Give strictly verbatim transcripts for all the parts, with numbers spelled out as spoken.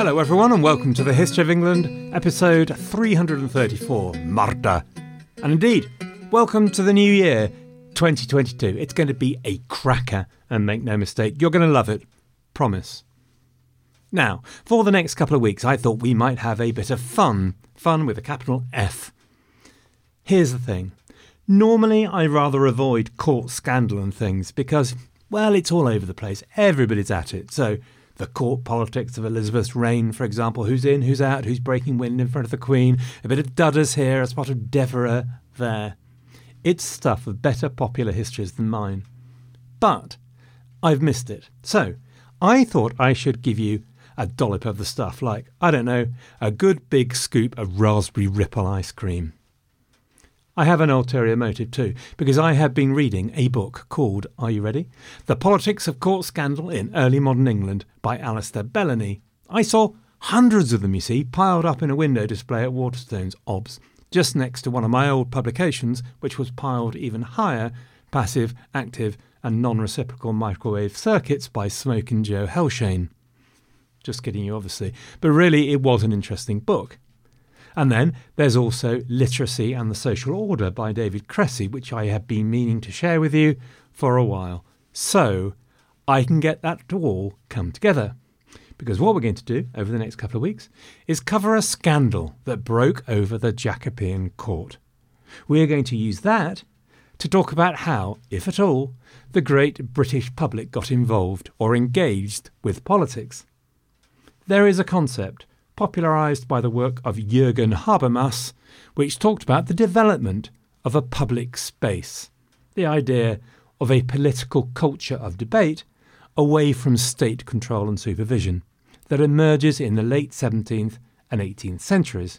Hello everyone and welcome to the History of England, episode three hundred thirty-four, Marta. And indeed, welcome to the new year, twenty twenty-two. It's going to be a cracker, and make no mistake, you're going to love it. Promise. Now, for the next couple of weeks, I thought we might have a bit of fun. Fun with a capital F. Here's the thing. Normally, I rather avoid court scandal and things because, well, it's all over the place. Everybody's at it. So, the court politics of Elizabeth's reign, for example, who's in, who's out, who's breaking wind in front of the Queen, a bit of Dudders here, a spot of Devereux there. It's stuff of better popular histories than mine. But I've missed it. So, I thought I should give you a dollop of the stuff, like, I don't know, a good big scoop of raspberry ripple ice cream. I have an ulterior motive too, because I have been reading a book called, are you ready? The Politics of Court Scandal in Early Modern England by Alistair Bellany. I saw hundreds of them, you see, piled up in a window display at Waterstones, Obs, just next to one of my old publications, which was piled even higher, Passive, Active and Non-Reciprocal Microwave Circuits by Smokin' Joe Hellshane. Just kidding you, obviously. But really, it was an interesting book. And then there's also Literacy and the Social Order by David Cressy, which I have been meaning to share with you for a while. So I can get that to all come together. Because what we're going to do over the next couple of weeks is cover a scandal that broke over the Jacobean court. We are going to use that to talk about how, if at all, the great British public got involved or engaged with politics. There is a concept, popularised by the work of Jürgen Habermas, which talked about the development of a public space, the idea of a political culture of debate away from state control and supervision, that emerges in the late seventeenth and eighteenth centuries.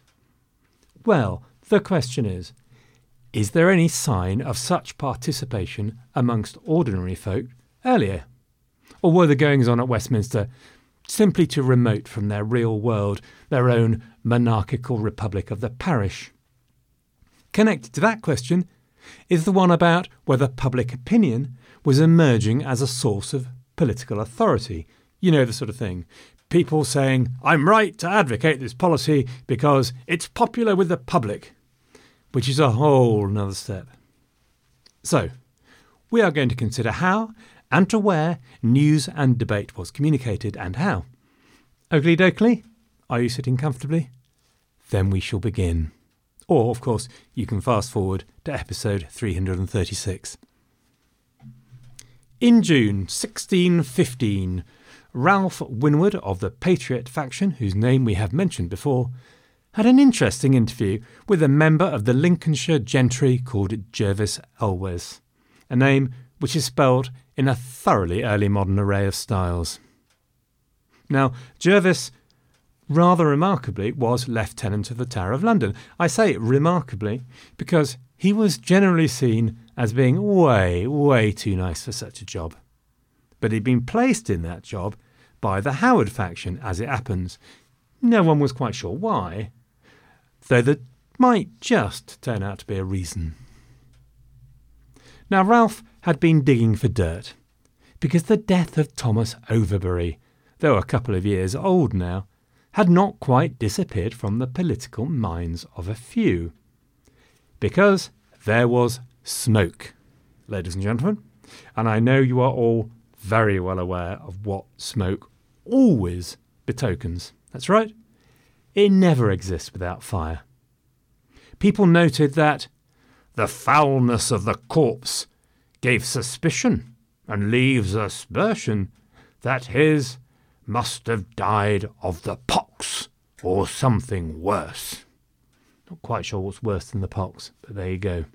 Well, the question is, is there any sign of such participation amongst ordinary folk earlier? Or were the goings-on at Westminster simply too remote from their real world, their own monarchical republic of the parish? Connected to that question is the one about whether public opinion was emerging as a source of political authority. You know, the sort of thing. People saying, I'm right to advocate this policy because it's popular with the public, which is a whole nother step. So, we are going to consider how and to where news and debate was communicated and how. Oakley dokley, are you sitting comfortably? Then we shall begin. Or, of course, you can fast forward to episode three hundred thirty-six. In June sixteen fifteen, Ralph Winwood of the Patriot faction, whose name we have mentioned before, had an interesting interview with a member of the Lincolnshire gentry called Jervis Elwes, a name which is spelled in a thoroughly early modern array of styles. Now, Jervis, rather remarkably, was Lieutenant of the Tower of London. I say remarkably because he was generally seen as being way, way too nice for such a job. But he'd been placed in that job by the Howard faction, as it happens. No one was quite sure why, though there might just turn out to be a reason. Now, Ralph had been digging for dirt, because the death of Thomas Overbury, though a couple of years old now, had not quite disappeared from the political minds of a few. Because there was smoke, ladies and gentlemen, and I know you are all very well aware of what smoke always betokens. That's right, it never exists without fire. People noted that the foulness of the corpse gave suspicion and leaves aspersion that his must have died of the pox or something worse. Not quite sure what's worse than the pox, but there you go.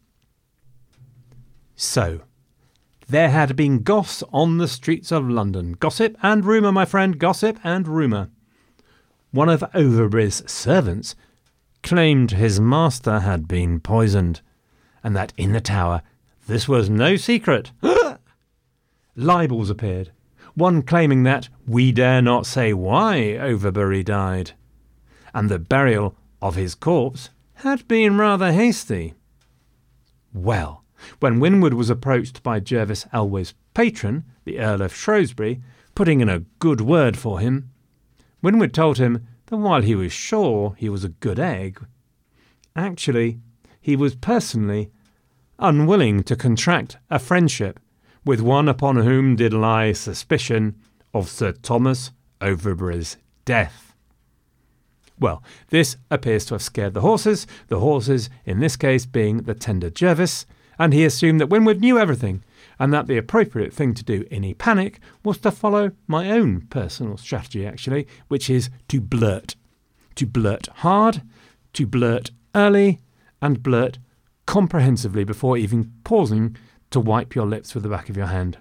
So, there had been goss on the streets of London. Gossip and rumour, my friend, gossip and rumour. One of Overbury's servants claimed his master had been poisoned, and that in the tower this was no secret. Libels appeared, one claiming that we dare not say why Overbury died, and the burial of his corpse had been rather hasty. Well, when Winwood was approached by Jervis Elwes' patron, the Earl of Shrewsbury, putting in a good word for him, Winwood told him that while he was sure he was a good egg, actually he was personally unwilling to contract a friendship with one upon whom did lie suspicion of Sir Thomas Overbury's death. Well, this appears to have scared the horses, the horses in this case being the tender Jervis, and he assumed that Winwood knew everything, and that the appropriate thing to do in a panic was to follow my own personal strategy, actually, which is to blurt. To blurt hard, to blurt early, and blurt comprehensively before even pausing to wipe your lips with the back of your hand.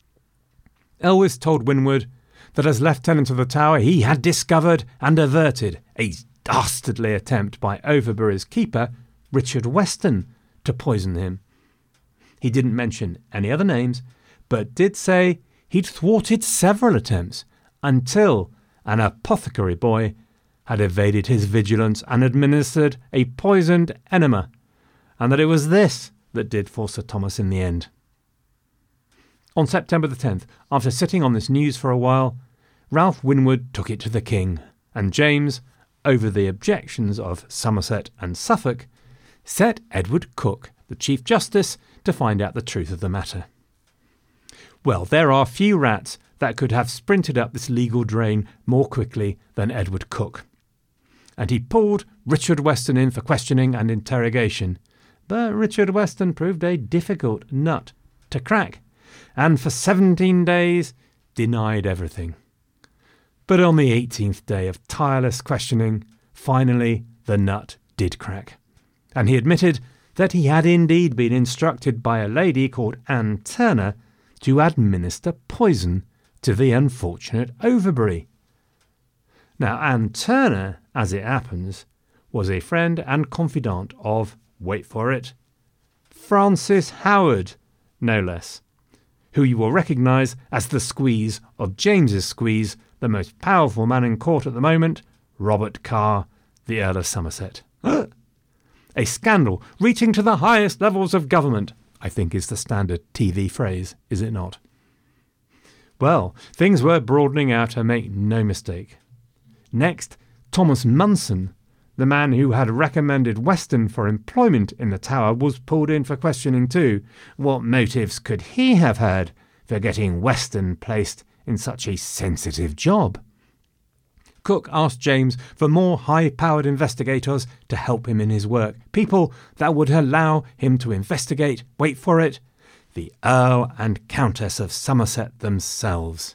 Elwes told Winwood that as Lieutenant of the Tower he had discovered and averted a dastardly attempt by Overbury's keeper, Richard Weston, to poison him. He didn't mention any other names, but did say he'd thwarted several attempts until an apothecary boy had evaded his vigilance and administered a poisoned enema, and that it was this that did for Sir Thomas in the end. On September the tenth, after sitting on this news for a while, Ralph Winwood took it to the King, and James, over the objections of Somerset and Suffolk, set Edward Coke, the Chief Justice, to find out the truth of the matter. Well, there are few rats that could have sprinted up this legal drain more quickly than Edward Coke. And he pulled Richard Weston in for questioning and interrogation, but Richard Weston proved a difficult nut to crack, and for seventeen days denied everything. But on the eighteenth day of tireless questioning, finally the nut did crack, and he admitted that he had indeed been instructed by a lady called Anne Turner to administer poison to the unfortunate Overbury. Now, Anne Turner, as it happens, was a friend and confidant of, wait for it, Francis Howard, no less, who you will recognise as the squeeze of James's squeeze, the most powerful man in court at the moment, Robert Carr, the Earl of Somerset. A scandal reaching to the highest levels of government, I think is the standard T V phrase, is it not? Well, things were broadening out, and make no mistake. Next, Thomas Munson, the man who had recommended Weston for employment in the Tower, was pulled in for questioning too. What motives could he have had for getting Weston placed in such a sensitive job? Cook asked James for more high-powered investigators to help him in his work, people that would allow him to investigate, wait for it, the Earl and Countess of Somerset themselves.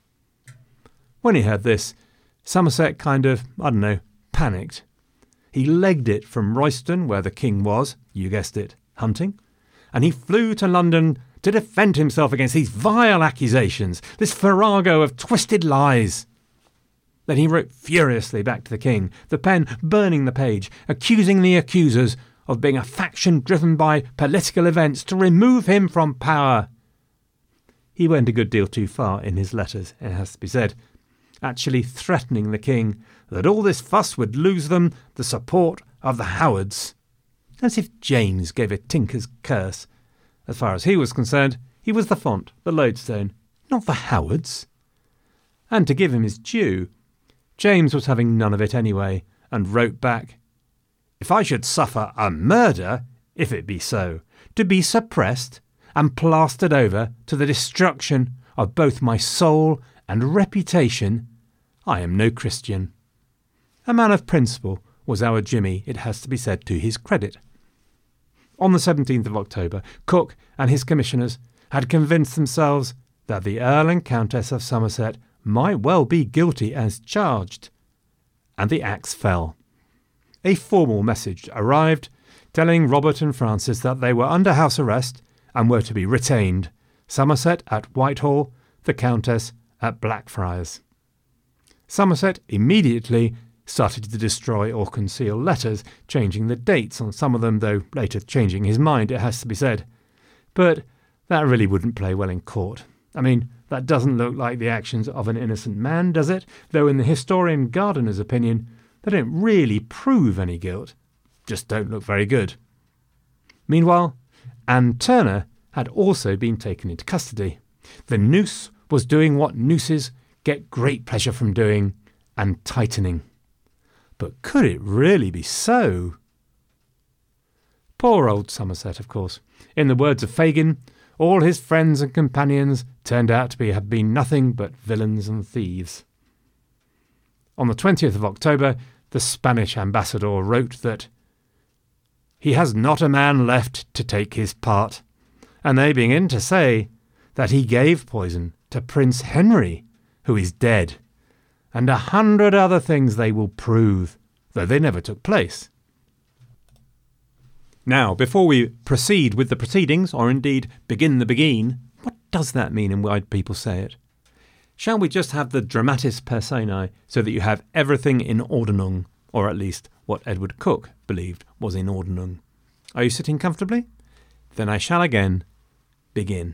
When he heard this, Somerset kind of, I don't know, panicked. He legged it from Royston, where the king was, you guessed it, hunting, and he flew to London to defend himself against these vile accusations, this farrago of twisted lies. Then he wrote furiously back to the king, the pen burning the page, accusing the accusers of being a faction driven by political events to remove him from power. He went a good deal too far in his letters, it has to be said, actually threatening the king that all this fuss would lose them the support of the Howards. As if James gave a tinker's curse. As far as he was concerned, he was the font, the lodestone, not the Howards. And to give him his due, James was having none of it anyway, and wrote back, "If I should suffer a murder, if it be so, to be suppressed and plastered over to the destruction of both my soul and reputation, I am no Christian." A man of principle was our Jimmy, it has to be said to his credit. On the seventeenth of October, Cook and his commissioners had convinced themselves that the Earl and Countess of Somerset might well be guilty as charged, and the axe fell. A formal message arrived telling Robert and Francis that they were under house arrest and were to be retained, Somerset at Whitehall, the Countess at Blackfriars. Somerset immediately started to destroy or conceal letters, changing the dates on some of them, though later changing his mind, it has to be said. But that really wouldn't play well in court. I mean, that doesn't look like the actions of an innocent man, does it? Though in the historian Gardiner's opinion, they don't really prove any guilt. Just don't look very good. Meanwhile, Anne Turner had also been taken into custody. The noose was doing what nooses get great pleasure from doing, and tightening. But could it really be so? Poor old Somerset, of course. In the words of Fagin, all his friends and companions turned out to be have been nothing but villains and thieves. On the twentieth of October, the Spanish ambassador wrote that he has not a man left to take his part, and they begin to say that he gave poison to Prince Henry, who is dead, and a hundred other things they will prove, though they never took place. Now, before we proceed with the proceedings, or indeed begin the begin, what does that mean and why do people say it? Shall we just have the dramatis personae so that you have everything in ordinum, or at least what Edward Cook believed was in ordinum? Are you sitting comfortably? Then I shall again begin.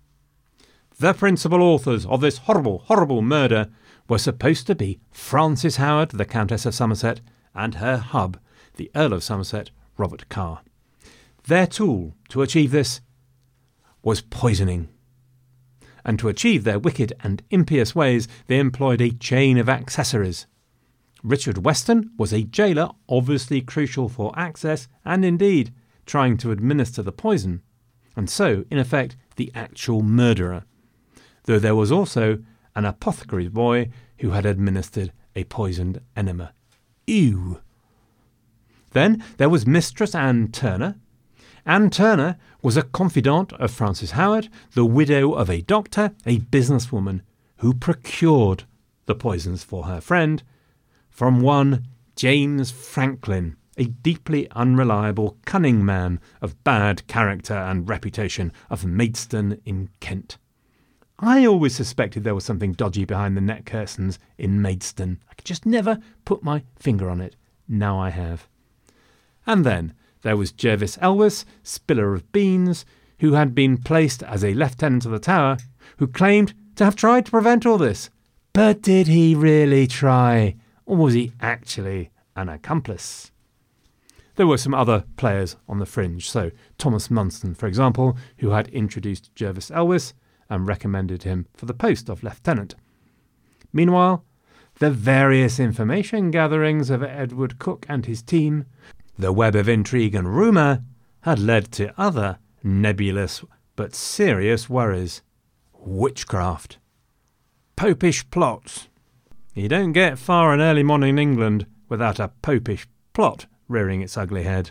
The principal authors of this horrible, horrible murder were supposed to be Frances Howard, the Countess of Somerset, and her hub, the Earl of Somerset, Robert Carr. Their tool to achieve this was poisoning. And to achieve their wicked and impious ways, they employed a chain of accessories. Richard Weston was a jailer, obviously crucial for access, and indeed trying to administer the poison, and so, in effect, the actual murderer, though there was also an apothecary's boy who had administered a poisoned enema. Ew! Then there was Mistress Anne Turner. Anne Turner was a confidant of Frances Howard, the widow of a doctor, a businesswoman, who procured the poisons for her friend from one James Franklin, a deeply unreliable, cunning man of bad character and reputation of Maidstone in Kent. I always suspected there was something dodgy behind the net curtains in Maidstone. I could just never put my finger on it. Now I have. And then there was Jervis Elwes, spiller of beans, who had been placed as a lieutenant of the Tower, who claimed to have tried to prevent all this. But did he really try? Or was he actually an accomplice? There were some other players on the fringe. So Thomas Munston, for example, who had introduced Jervis Elwes and recommended him for the post of lieutenant. Meanwhile, the various information gatherings of Edward Cook and his team, the web of intrigue and rumour, had led to other nebulous but serious worries. Witchcraft. Popish plots. You don't get far in early modern England without a popish plot rearing its ugly head.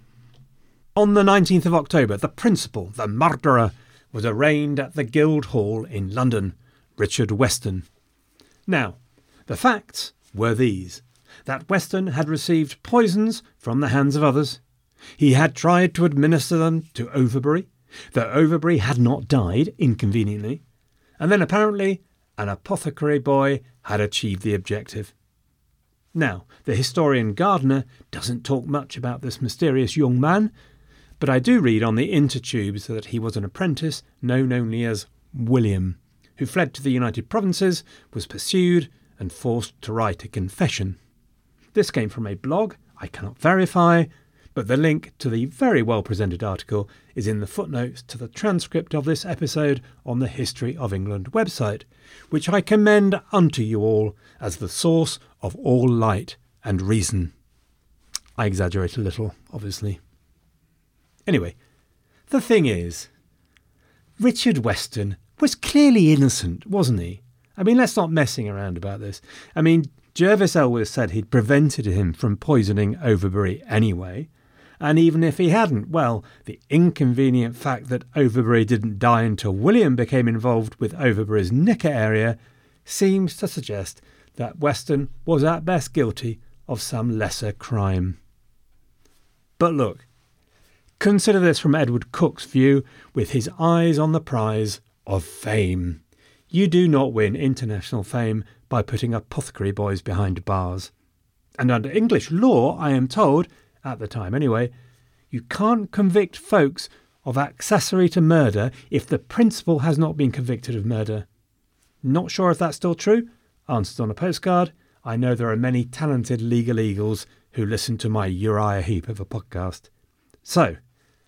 On the nineteenth of October, the principal, the murderer, was arraigned at the Guildhall in London, Richard Weston. Now, the facts were these. That Weston had received poisons from the hands of others. He had tried to administer them to Overbury, though Overbury had not died, inconveniently. And then apparently an apothecary boy had achieved the objective. Now, the historian Gardner doesn't talk much about this mysterious young man, but I do read on the intertubes that he was an apprentice known only as William, who fled to the United Provinces, was pursued and forced to write a confession. This came from a blog I cannot verify, but the link to the very well presented article is in the footnotes to the transcript of this episode on the History of England website, which I commend unto you all as the source of all light and reason. I exaggerate a little, obviously. Anyway, the thing is, Richard Weston was clearly innocent, wasn't he? I mean, let's not messing around about this. I mean, Jervis Elwes said he'd prevented him from poisoning Overbury anyway, and even if he hadn't, well, the inconvenient fact that Overbury didn't die until William became involved with Overbury's Necker area seems to suggest that Weston was at best guilty of some lesser crime. But look, consider this from Edward Cook's view, with his eyes on the prize of fame. You do not win international fame by putting apothecary boys behind bars. And under English law, I am told, at the time anyway, you can't convict folks of accessory to murder if the principal has not been convicted of murder. Not sure if that's still true? Answered on a postcard. I know there are many talented legal eagles who listen to my Uriah Heep of a podcast. So,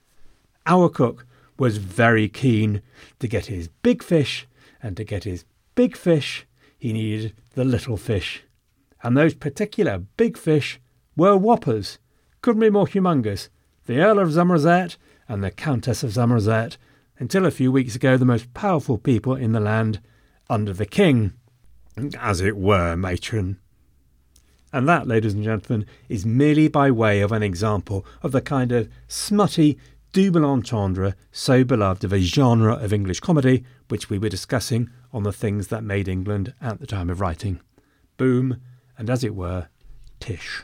our cook was very keen to get his big fish, and to get his big fish, he needed the little fish. And those particular big fish were whoppers. Couldn't be more humongous. The Earl of Somerset and the Countess of Somerset, until a few weeks ago the most powerful people in the land under the king. As it were, matron. And that, ladies and gentlemen, is merely by way of an example of the kind of smutty double entendre so beloved of a genre of English comedy which we were discussing on the things that made England at the time of writing. Boom, and as it were, tish.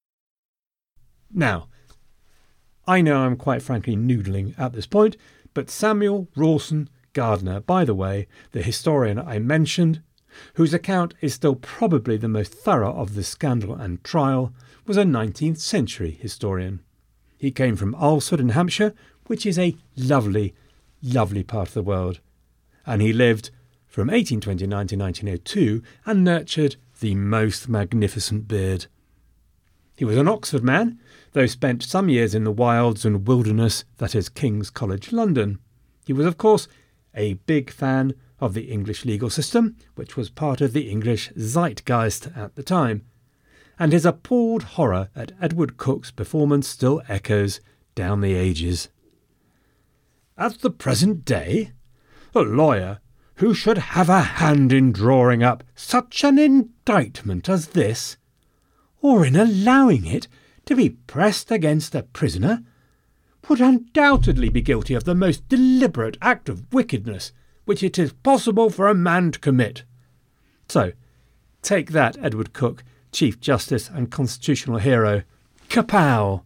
Now, I know I'm quite frankly noodling at this point, but Samuel Rawson Gardner, by the way, the historian I mentioned, whose account is still probably the most thorough of the scandal and trial, was a nineteenth century historian. He came from Alresford in Hampshire, which is a lovely, lovely part of the world, and he lived from eighteen twenty-nine to nineteen oh two and nurtured the most magnificent beard. He was an Oxford man, though spent some years in the wilds and wilderness that is King's College London. He was, of course, a big fan of the English legal system, which was part of the English zeitgeist at the time, and his appalled horror at Edward Cook's performance still echoes down the ages. At the present day, a lawyer who should have a hand in drawing up such an indictment as this, or in allowing it to be pressed against a prisoner, would undoubtedly be guilty of the most deliberate act of wickedness which it is possible for a man to commit. So, take that, Edward Cook, Chief Justice and constitutional hero. Kapow!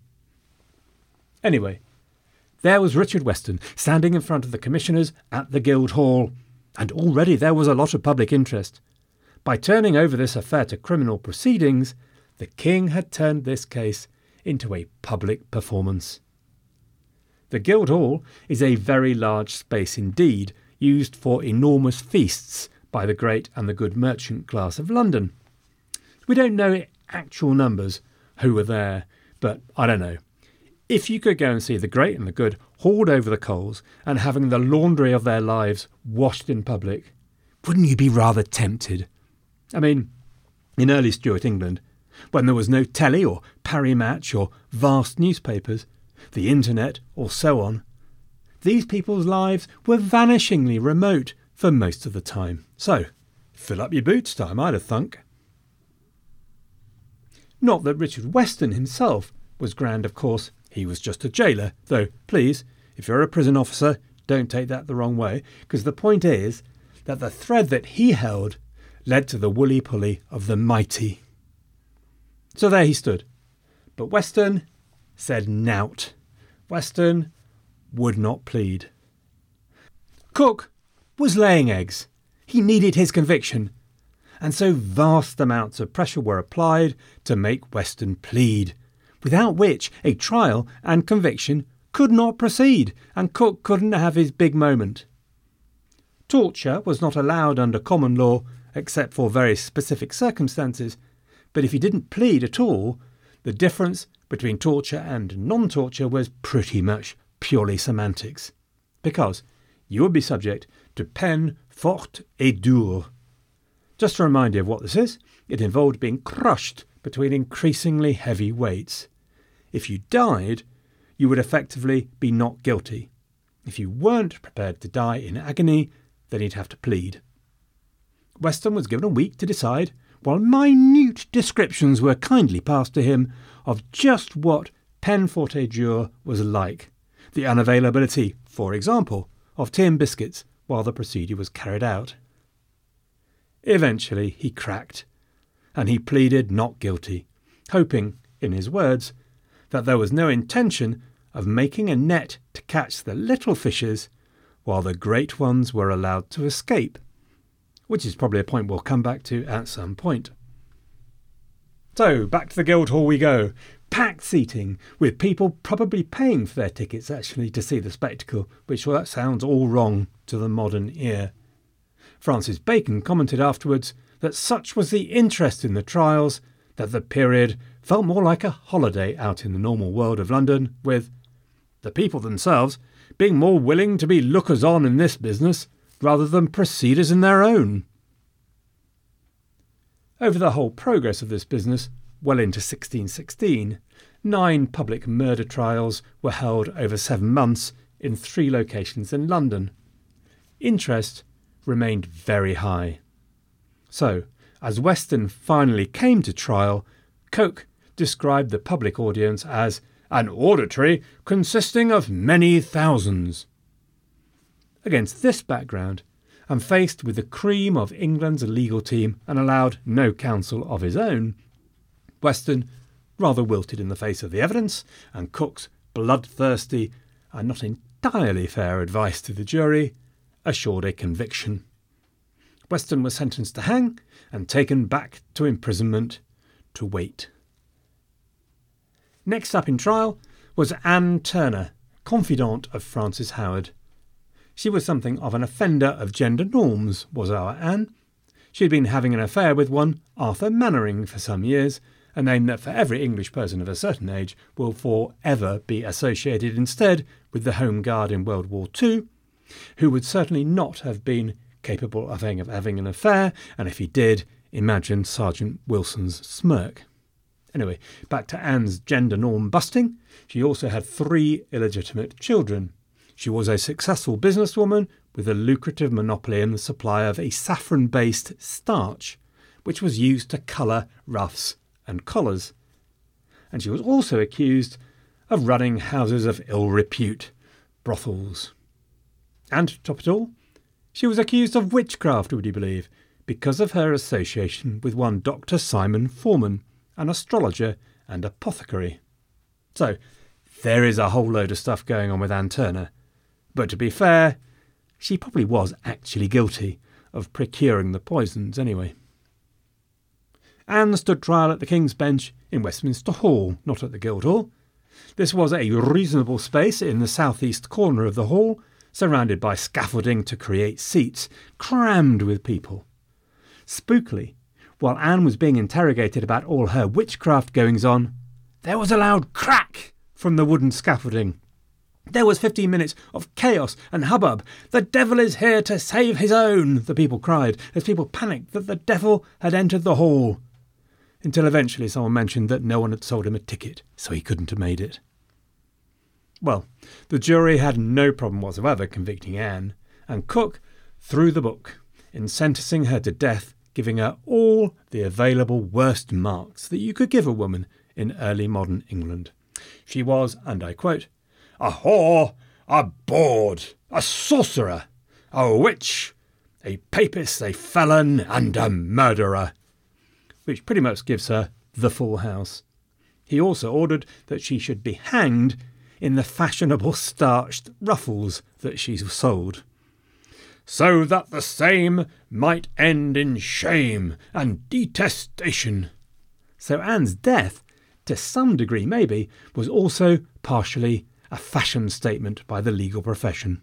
Anyway, there was Richard Weston standing in front of the commissioners at the Guildhall, and already there was a lot of public interest. By turning over this affair to criminal proceedings, the king had turned this case into a public performance. The Guildhall is a very large space indeed, used for enormous feasts by the great and the good merchant class of London. We don't know actual numbers who were there, but I don't know. If you could go and see the great and the good hauled over the coals and having the laundry of their lives washed in public, wouldn't you be rather tempted? I mean, in early Stuart England, when there was no telly or Parry Match or vast newspapers, the internet or so on, these people's lives were vanishingly remote for most of the time. So, fill up your boots time, I'd have thunk. Not that Richard Weston himself was grand, of course. He was just a jailer, though, please, if you're a prison officer, don't take that the wrong way, because the point is that the thread that he held led to the woolly-pulley of the mighty. So there he stood. But Weston said nout. Weston would not plead. Cook was laying eggs. He needed his conviction. And so vast amounts of pressure were applied to make Weston plead, without which a trial and conviction could not proceed, and Cook couldn't have his big moment. Torture was not allowed under common law, except for very specific circumstances, but if he didn't plead at all, the difference between torture and non-torture was pretty much purely semantics, because you would be subject to peine forte et dure. Just to remind you of what this is, it involved being crushed between increasingly heavy weights. If you died, you would effectively be not guilty. If you weren't prepared to die in agony, then you'd have to plead. Weston was given a week to decide, while minute descriptions were kindly passed to him of just what peine forte dure was like. The unavailability, for example, of tea and biscuits while the procedure was carried out. Eventually he cracked, and he pleaded not guilty, hoping, in his words, that there was no intention of making a net to catch the little fishes while the great ones were allowed to escape, which is probably a point we'll come back to at some point. So, back to the Guildhall we go. Packed seating, with people probably paying for their tickets actually to see the spectacle, which well, that sounds all wrong to the modern ear. Francis Bacon commented afterwards that such was the interest in the trials that the period felt more like a holiday out in the normal world of London, with the people themselves being more willing to be lookers-on in this business rather than proceeders in their own. Over the whole progress of this business, well into sixteen sixteen, nine public murder trials were held over seven months in three locations in London. Interest remained very high. So, as Weston finally came to trial, Coke described the public audience as an auditory consisting of many thousands. Against this background, and faced with the cream of England's legal team and allowed no counsel of his own, Weston rather wilted in the face of the evidence, and Cook's bloodthirsty and not entirely fair advice to the jury assured a conviction. Weston was sentenced to hang and taken back to imprisonment to wait. Next up in trial was Anne Turner, confidante of Frances Howard. She was something of an offender of gender norms, was our Anne. She had been having an affair with one Arthur Mannering for some years, a name that for every English person of a certain age will forever be associated instead with the Home Guard in World War Two, who would certainly not have been capable of having, of having an affair, and if he did, imagine Sergeant Wilson's smirk. Anyway, back to Anne's gender norm busting. She also had three illegitimate children. She was a successful businesswoman with a lucrative monopoly in the supply of a saffron-based starch, which was used to colour ruffs and collars. And she was also accused of running houses of ill repute, brothels. And, to top it all, she was accused of witchcraft, would you believe, because of her association with one Doctor Simon Foreman, an astrologer and apothecary. So, there is a whole load of stuff going on with Anne Turner. But to be fair, she probably was actually guilty of procuring the poisons anyway. Anne stood trial at the King's Bench in Westminster Hall, not at the Guildhall. This was a reasonable space in the southeast corner of the hall, surrounded by scaffolding to create seats, crammed with people. Spookily, while Anne was being interrogated about all her witchcraft goings-on, there was a loud crack from the wooden scaffolding. There was fifteen minutes of chaos and hubbub. "The devil is here to save his own," the people cried, as people panicked that the devil had entered the hall. Until eventually someone mentioned that no one had sold him a ticket, so he couldn't have made it. Well, the jury had no problem whatsoever convicting Anne, and Cook threw the book in sentencing her to death, giving her all the available worst marks that you could give a woman in early modern England. She was, and I quote, "a whore, a bawd, a sorcerer, a witch, a papist, a felon, and a murderer," which pretty much gives her the full house. He also ordered that she should be hanged in the fashionable starched ruffles that she sold, "so that the same might end in shame and detestation." So Anne's death, to some degree maybe, was also partially a fashion statement by the legal profession.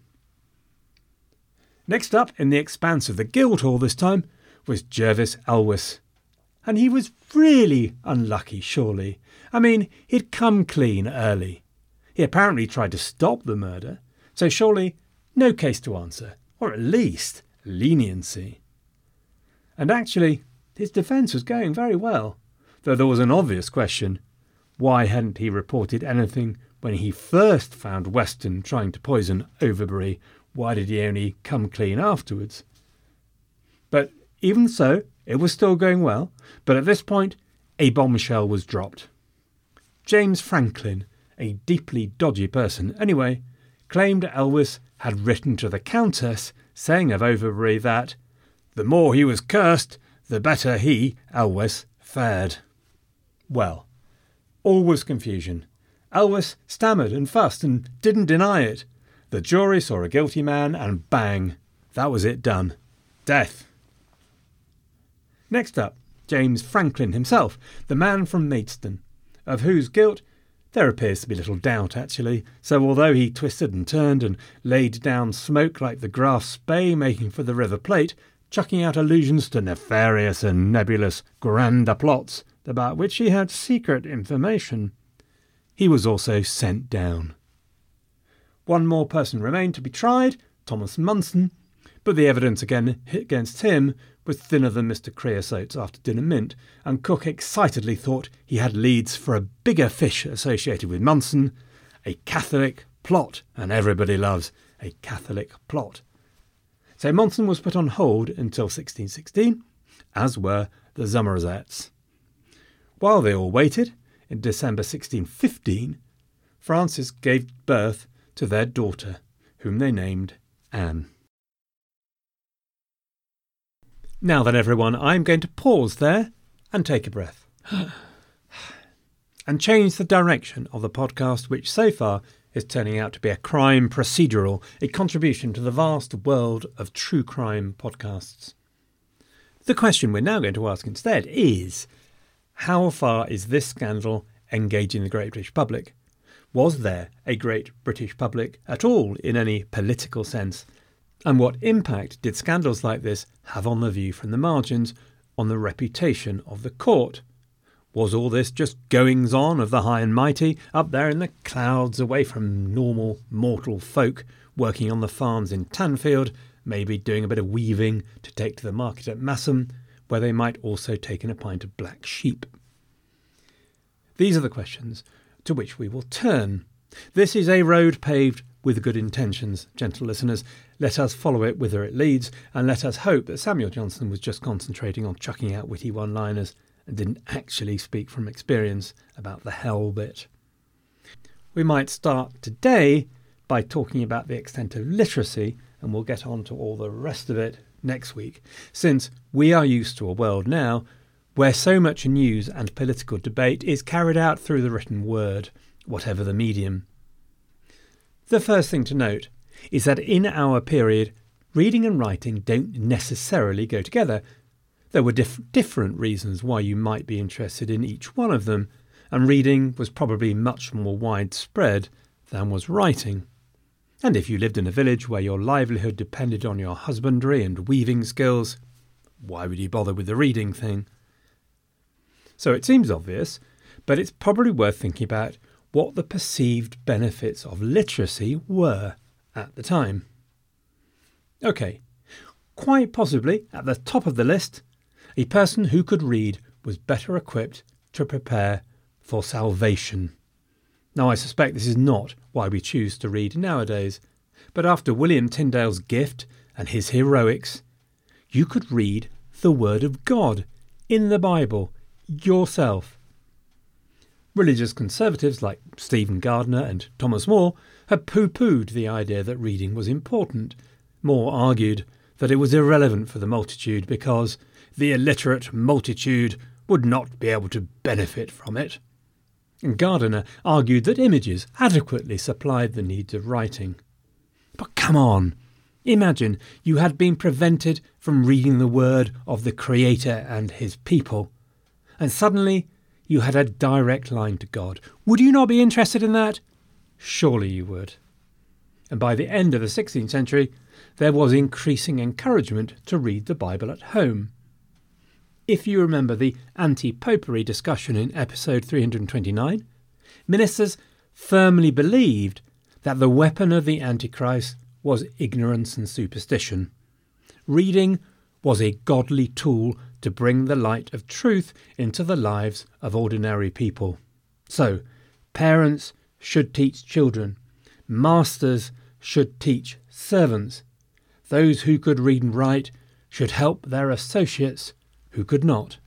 Next up in the expanse of the Guildhall this time was Jervis Elwes. And he was really unlucky, surely. I mean, he'd come clean early. He apparently tried to stop the murder, so surely no case to answer, or at least leniency. And actually, his defence was going very well, though there was an obvious question. Why hadn't he reported anything when he first found Weston trying to poison Overbury? Why did he only come clean afterwards? But even so, it was still going well, but at this point, a bombshell was dropped. James Franklin, a deeply dodgy person anyway, claimed Elwes had written to the Countess saying of Overbury that "the more he was cursed, the better he, Elwes, fared." Well, all was confusion. Elwes stammered and fussed and didn't deny it. The jury saw a guilty man and bang, that was it done. Death. Next up, James Franklin himself, the man from Maidstone, of whose guilt there appears to be little doubt actually, so although he twisted and turned and laid down smoke like the Graf Spee making for the River Plate, chucking out allusions to nefarious and nebulous grander plots about which he had secret information, he was also sent down. One more person remained to be tried, Thomas Munson, but the evidence again against him was thinner than Mister Creosote's after dinner mint, and Cook excitedly thought he had leads for a bigger fish associated with Munson, a Catholic plot, and everybody loves a Catholic plot. So Monson was put on hold until sixteen sixteen, as were the Somersets. While they all waited, in December sixteen fifteen, Francis gave birth to their daughter, whom they named Anne. Now then, everyone, I'm going to pause there and take a breath. and change the direction of the podcast, which so far is turning out to be a crime procedural, a contribution to the vast world of true crime podcasts. The question we're now going to ask instead is, how far is this scandal engaging the great British public? Was there a great British public at all in any political sense? And what impact did scandals like this have on the view from the margins, on the reputation of the court? Was all this just goings-on of the high and mighty, up there in the clouds away from normal mortal folk, working on the farms in Tanfield, maybe doing a bit of weaving to take to the market at Massam, where they might also take in a pint of black sheep? These are the questions to which we will turn. This is a road paved with good intentions, gentle listeners. Let us follow it whither it leads, and let us hope that Samuel Johnson was just concentrating on chucking out witty one-liners and didn't actually speak from experience about the hell bit. We might start today by talking about the extent of literacy, and we'll get on to all the rest of it next week, since we are used to a world now where so much news and political debate is carried out through the written word, whatever the medium. The first thing to note is that in our period, reading and writing don't necessarily go together. There were diff- different reasons why you might be interested in each one of them, and reading was probably much more widespread than was writing. And if you lived in a village where your livelihood depended on your husbandry and weaving skills, why would you bother with the reading thing? So it seems obvious, but it's probably worth thinking about what the perceived benefits of literacy were at the time. OK, quite possibly at the top of the list, a person who could read was better equipped to prepare for salvation. Now, I suspect this is not why we choose to read nowadays, but after William Tyndale's gift and his heroics, you could read the Word of God in the Bible yourself. Religious conservatives like Stephen Gardiner and Thomas More had pooh-poohed the idea that reading was important. More argued that it was irrelevant for the multitude because the illiterate multitude would not be able to benefit from it. And Gardiner argued that images adequately supplied the needs of writing. But come on, imagine you had been prevented from reading the word of the Creator and his people, and suddenly you had a direct line to God. Would you not be interested in that? Surely you would. And by the end of the sixteenth century, there was increasing encouragement to read the Bible at home. If you remember the anti-popery discussion in episode three hundred twenty-nine, ministers firmly believed that the weapon of the Antichrist was ignorance and superstition. Reading was a godly tool to bring the light of truth into the lives of ordinary people. So, parents should teach children. Masters should teach servants. Those who could read and write should help their associates who could not.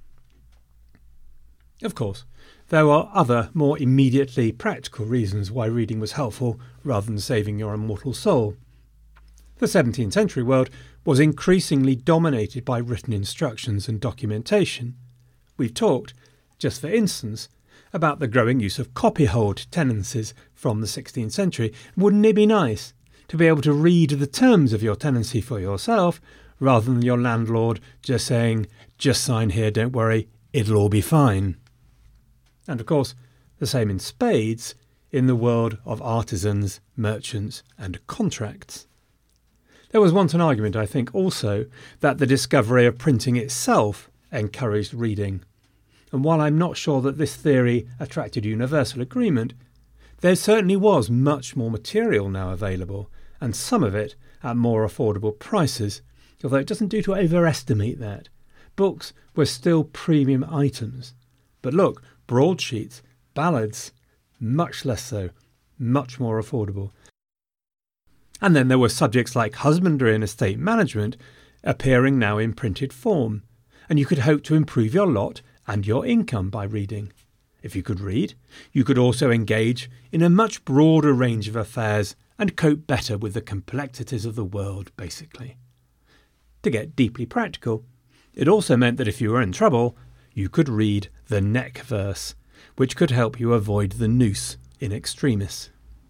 Of course, there are other more immediately practical reasons why reading was helpful rather than saving your immortal soul. The seventeenth century world was increasingly dominated by written instructions and documentation. We've talked, just for instance, about the growing use of copyhold tenancies from the sixteenth century. Wouldn't it be nice to be able to read the terms of your tenancy for yourself rather than your landlord just saying, just sign here, don't worry, it'll all be fine? And of course, the same in spades in the world of artisans, merchants and contracts. There was once an argument, I think, also that the discovery of printing itself encouraged reading. And while I'm not sure that this theory attracted universal agreement, there certainly was much more material now available, and some of it at more affordable prices, although it doesn't do to overestimate that. Books were still premium items. But look, broadsheets, ballads, much less so, much more affordable. And then there were subjects like husbandry and estate management appearing now in printed form, and you could hope to improve your lot and your income by reading. If you could read, you could also engage in a much broader range of affairs and cope better with the complexities of the world, basically. To get deeply practical, it also meant that if you were in trouble, you could read the neck verse, which could help you avoid the noose in extremis.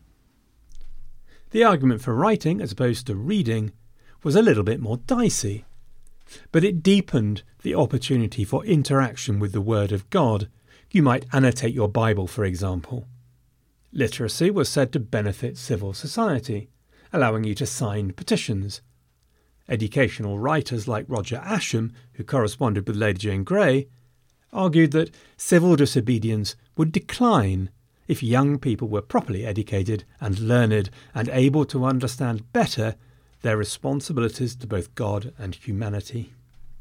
The argument for writing as opposed to reading was a little bit more dicey, but it deepened the opportunity for interaction with the Word of God. You might annotate your Bible, for example. Literacy was said to benefit civil society, allowing you to sign petitions. Educational writers like Roger Ascham, who corresponded with Lady Jane Grey, argued that civil disobedience would decline if young people were properly educated and learned and able to understand better their responsibilities to both God and humanity.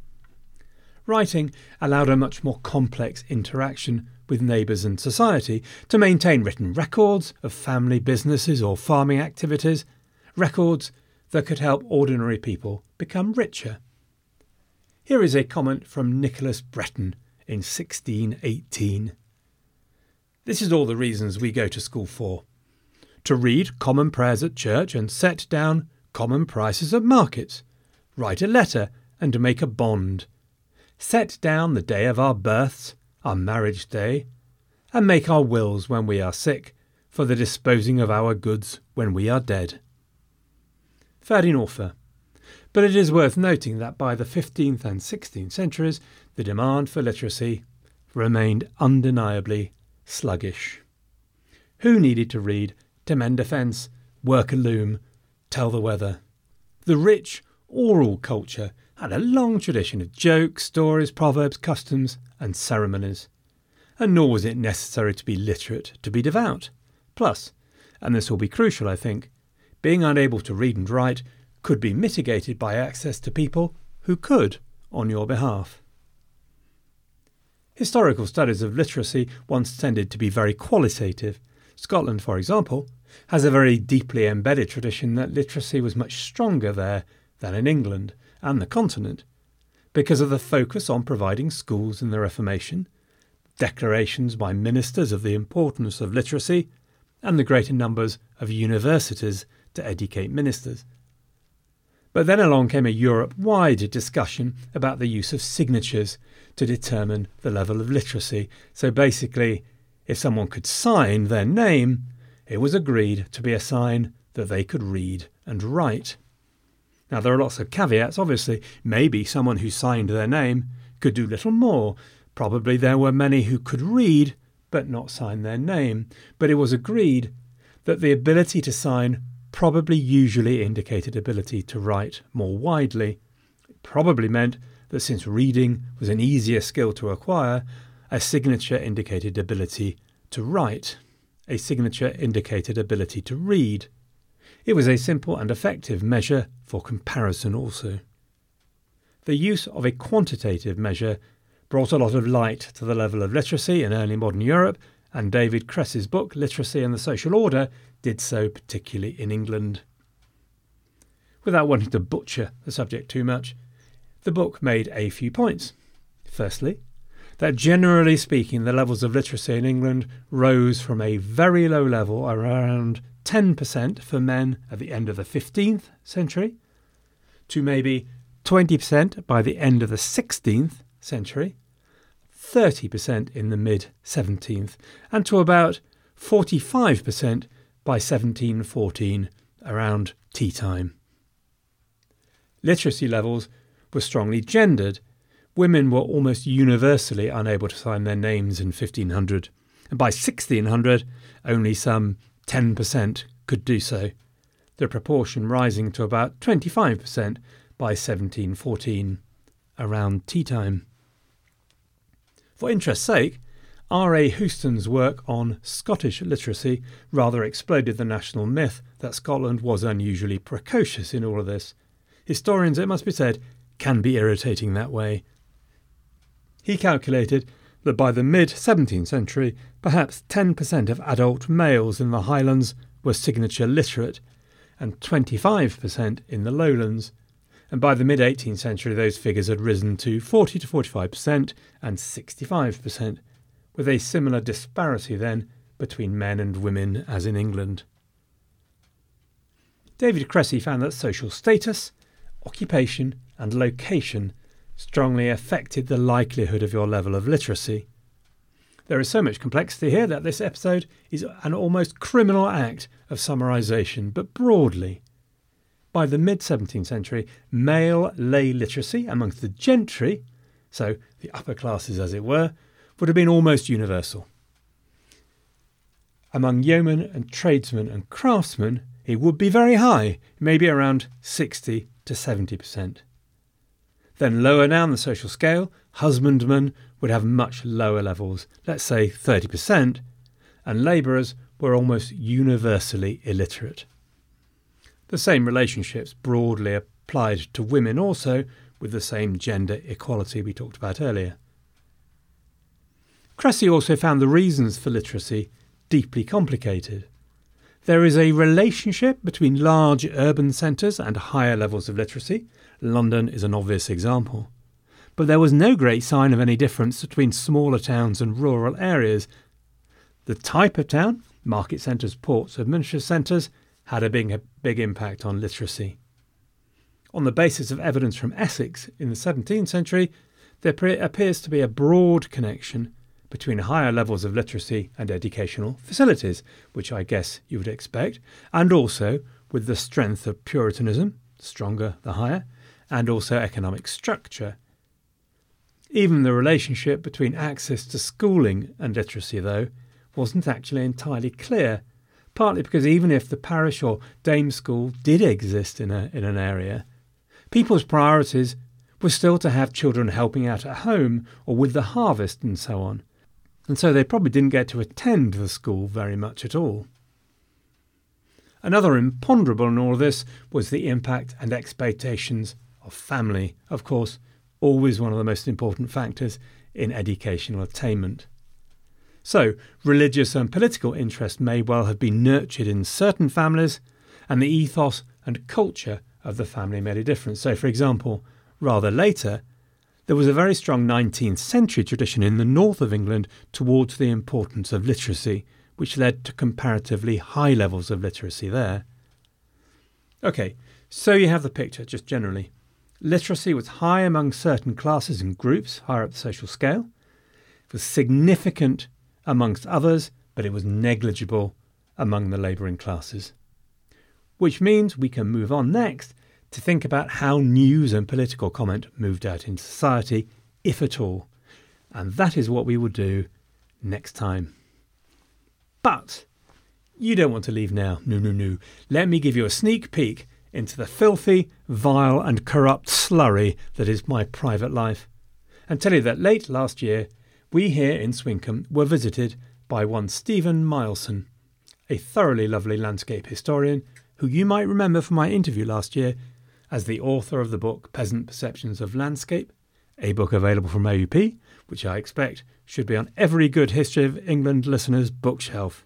Writing allowed a much more complex interaction with neighbours and society to maintain written records of family businesses or farming activities, records that could help ordinary people become richer. Here is a comment from Nicholas Breton in sixteen eighteen. This is all the reasons we go to school for. To read common prayers at church and set down common prices at markets. Write a letter and make a bond. Set down the day of our births, our marriage day, and make our wills when we are sick, for the disposing of our goods when we are dead. Fair enough. But it is worth noting that by the fifteenth and sixteenth centuries, the demand for literacy remained undeniably sluggish. Who needed to read to mend a fence, work a loom, tell the weather? The rich oral culture had a long tradition of jokes, stories, proverbs, customs and ceremonies. And nor was it necessary to be literate to be devout. Plus, and this will be crucial I think, being unable to read and write could be mitigated by access to people who could on your behalf. Historical studies of literacy once tended to be very qualitative. Scotland, for example, has a very deeply embedded tradition that literacy was much stronger there than in England and the continent, because of the focus on providing schools in the Reformation, declarations by ministers of the importance of literacy, and the greater numbers of universities to educate ministers. But then along came a Europe-wide discussion about the use of signatures to determine the level of literacy. So basically, if someone could sign their name, it was agreed to be a sign that they could read and write. Now, there are lots of caveats, obviously. Maybe someone who signed their name could do little more. Probably there were many who could read but not sign their name. But it was agreed that the ability to sign probably usually indicated ability to write more widely. It probably meant that since reading was an easier skill to acquire, a signature indicated ability to write. A signature indicated ability to read. It was a simple and effective measure for comparison also. The use of a quantitative measure brought a lot of light to the level of literacy in early modern Europe, and David Cress's book, Literacy and the Social Order, did so particularly in England. Without wanting to butcher the subject too much, the book made a few points. Firstly, that generally speaking the levels of literacy in England rose from a very low level, around ten percent for men at the end of the fifteenth century, to maybe twenty percent by the end of the sixteenth century, thirty percent in the mid-seventeenth, and to about forty-five percent by seventeen fourteen, around tea time. Literacy levels were strongly gendered. Women were almost universally unable to sign their names in fifteen hundred, and by sixteen hundred only some ten percent could do so, the proportion rising to about twenty-five percent by seventeen fourteen, around tea time. For interest's sake, R A Houston's work on Scottish literacy rather exploded the national myth that Scotland was unusually precocious in all of this. Historians, it must be said, can be irritating that way. He calculated that by the mid-seventeenth century, perhaps ten percent of adult males in the Highlands were signature literate, and twenty-five percent in the Lowlands. And by the mid-eighteenth century, those figures had risen to forty to forty-five percent and sixty-five percent, with a similar disparity then between men and women as in England. David Cressy found that social status, occupation and location strongly affected the likelihood of your level of literacy. There is so much complexity here that this episode is an almost criminal act of summarisation, but broadly. By the mid-seventeenth century, male lay literacy amongst the gentry, so the upper classes as it were, would have been almost universal. Among yeomen and tradesmen and craftsmen, it would be very high, maybe around sixty to seventy percent. Then lower down the social scale, husbandmen would have much lower levels, let's say thirty percent, and labourers were almost universally illiterate. The same relationships broadly applied to women also, with the same gender equality we talked about earlier. Cressy also found the reasons for literacy deeply complicated. There is a relationship between large urban centres and higher levels of literacy. London is an obvious example. But there was no great sign of any difference between smaller towns and rural areas. The type of town, market centres, ports, administrative centres, had a big, a big impact on literacy. On the basis of evidence from Essex in the seventeenth century, there pre- appears to be a broad connection between higher levels of literacy and educational facilities, which I guess you would expect, and also with the strength of Puritanism, stronger the higher, and also economic structure. Even the relationship between access to schooling and literacy, though, wasn't actually entirely clear, partly because even if the parish or dame school did exist in a in an area, people's priorities were still to have children helping out at home or with the harvest and so on, and so they probably didn't get to attend the school very much at all. Another imponderable in all this was the impact and expectations of family, of course, always one of the most important factors in educational attainment. So, religious and political interest may well have been nurtured in certain families, and the ethos and culture of the family made a difference. So, for example, rather later, there was a very strong nineteenth century tradition in the north of England towards the importance of literacy, which led to comparatively high levels of literacy there. OK, so you have the picture, just generally. Literacy was high among certain classes and groups, higher up the social scale. It was significant amongst others, but it was negligible among the labouring classes. Which means we can move on next to think about how news and political comment moved out in society, if at all. And that is what we will do next time. But you don't want to leave now. No, no, no. Let me give you a sneak peek into the filthy, vile and corrupt slurry that is my private life, and tell you that late last year we here in Swinkham were visited by one Stephen Mileson, a thoroughly lovely landscape historian who you might remember from my interview last year as the author of the book Peasant Perceptions of Landscape, a book available from O U P, which I expect should be on every good History of England listener's bookshelf.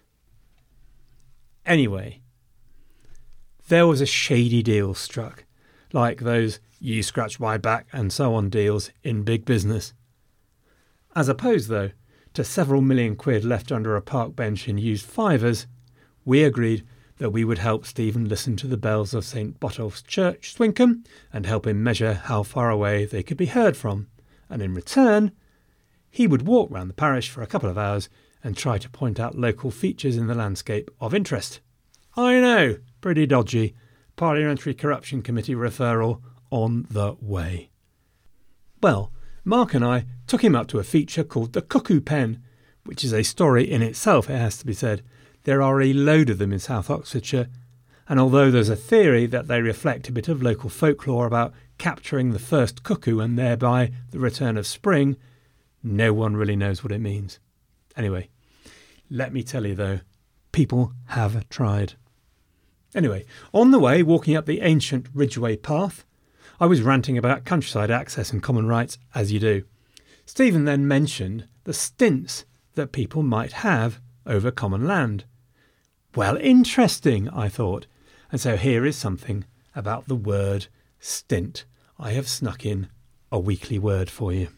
Anyway, there was a shady deal struck, like those "you scratch my back" and so on deals in big business. As opposed, though, to several million quid left under a park bench in used fivers, we agreed that we would help Stephen listen to the bells of St Botolph's Church, Swinkham, and help him measure how far away they could be heard from, and in return, he would walk round the parish for a couple of hours and try to point out local features in the landscape of interest. I know, pretty dodgy. Parliamentary Corruption Committee referral on the way. Well, Mark and I took him up to a feature called the Cuckoo Pen, which is a story in itself, it has to be said. There are a load of them in South Oxfordshire, and although there's a theory that they reflect a bit of local folklore about capturing the first cuckoo and thereby the return of spring, no one really knows what it means. Anyway, let me tell you though, people have tried. Anyway, on the way, walking up the ancient Ridgeway path, I was ranting about countryside access and common rights, as you do. Stephen then mentioned the stints that people might have over common land. Well, interesting, I thought. And so here is something about the word stint. I have snuck in a weekly word for you.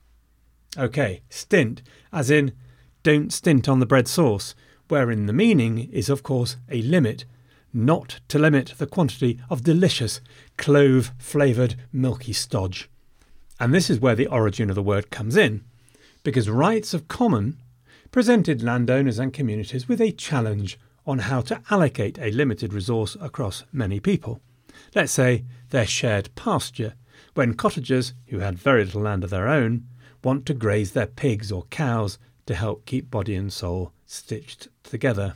OK, stint, as in don't stint on the bread sauce, wherein the meaning is, of course, a limit, not to limit the quantity of delicious, clove-flavoured milky stodge. And this is where the origin of the word comes in, because rights of common presented landowners and communities with a challenge on how to allocate a limited resource across many people. Let's say their shared pasture, when cottagers who had very little land of their own want to graze their pigs or cows to help keep body and soul stitched together.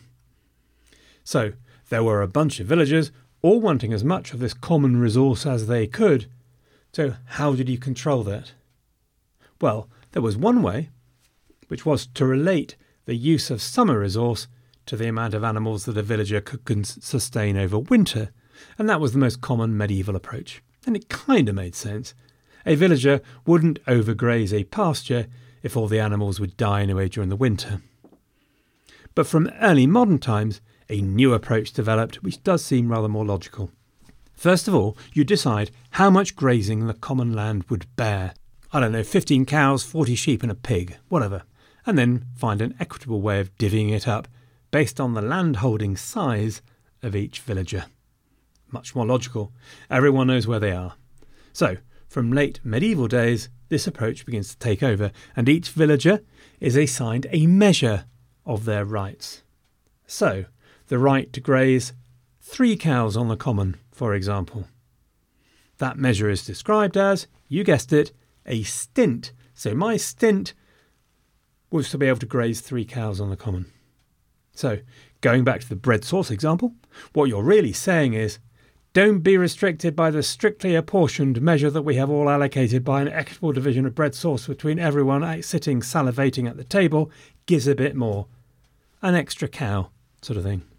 So there were a bunch of villagers all wanting as much of this common resource as they could. So how did you control that? Well, there was one way, which was to relate the use of summer resource to the amount of animals that a villager could sustain over winter, and that was the most common medieval approach. And it kind of made sense. A villager wouldn't overgraze a pasture if all the animals would die anyway during the winter. But from early modern times, a new approach developed which does seem rather more logical. First of all, you decide how much grazing the common land would bear. I don't know, fifteen cows, forty sheep and a pig, whatever. And then find an equitable way of divvying it up based on the landholding size of each villager. Much more logical. Everyone knows where they are. So, from late medieval days, this approach begins to take over, and each villager is assigned a measure of their rights. So, the right to graze three cows on the common, for example. That measure is described as, you guessed it, a stint. So my stint was to be able to graze three cows on the common. So, going back to the bread sauce example, what you're really saying is, don't be restricted by the strictly apportioned measure that we have all allocated by an equitable division of bread sauce between everyone sitting salivating at the table gives a bit more. An extra cow, sort of thing.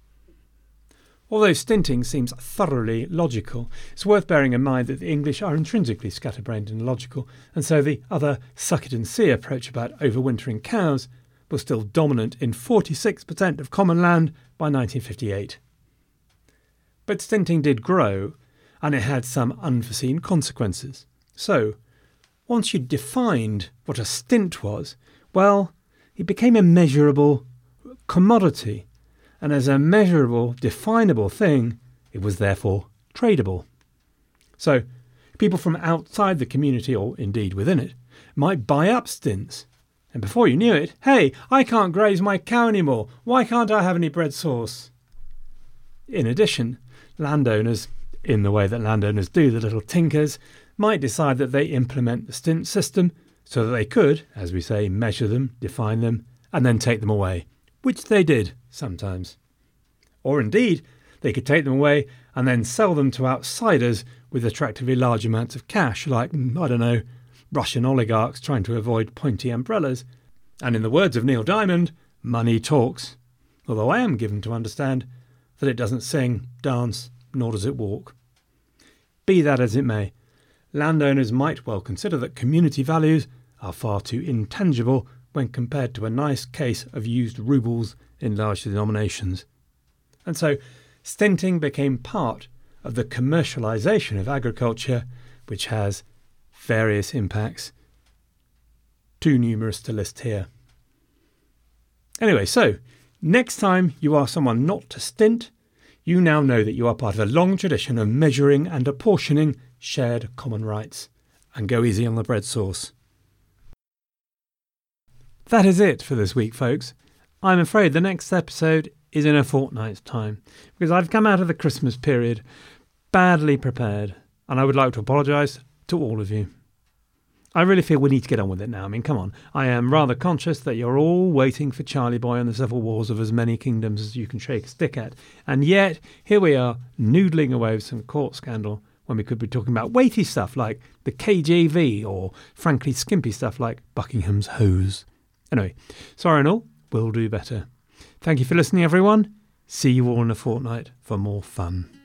Although stinting seems thoroughly logical, it's worth bearing in mind that the English are intrinsically scatterbrained and illogical, and so the other suck-it-and-see approach about overwintering cows was still dominant in forty-six percent of common land by nineteen fifty-eight. But stinting did grow, and it had some unforeseen consequences. So, once you'd defined what a stint was, well, it became a measurable commodity, and as a measurable, definable thing, it was therefore tradable. So, people from outside the community, or indeed within it, might buy up stints, and before you knew it, hey, I can't graze my cow anymore, why can't I have any bread sauce? In addition, landowners, in the way that landowners do, the little tinkers, might decide that they implement the stint system so that they could, as we say, measure them, define them, and then take them away, which they did sometimes. Or indeed, they could take them away and then sell them to outsiders with attractively large amounts of cash, like, I don't know, Russian oligarchs trying to avoid pointy umbrellas. And in the words of Neil Diamond, money talks, although I am given to understand that it doesn't sing, dance, nor does it walk. Be that as it may, landowners might well consider that community values are far too intangible when compared to a nice case of used rubles in large denominations. And so stinting became part of the commercialisation of agriculture, which has various impacts, too numerous to list here. Anyway, so next time you ask someone not to stint, you now know that you are part of a long tradition of measuring and apportioning shared common rights. And go easy on the bread sauce. That is it for this week, folks. I'm afraid the next episode is in a fortnight's time, because I've come out of the Christmas period badly prepared, and I would like to apologise to all of you. I really feel we need to get on with it now. I mean, come on. I am rather conscious that you're all waiting for Charlie Boy and the Civil Wars of as many kingdoms as you can shake a stick at. And yet, here we are, noodling away with some court scandal when we could be talking about weighty stuff like the K J V or, frankly, skimpy stuff like Buckingham's hose. Anyway, sorry and all, we'll do better. Thank you for listening, everyone. See you all in a fortnight for more fun.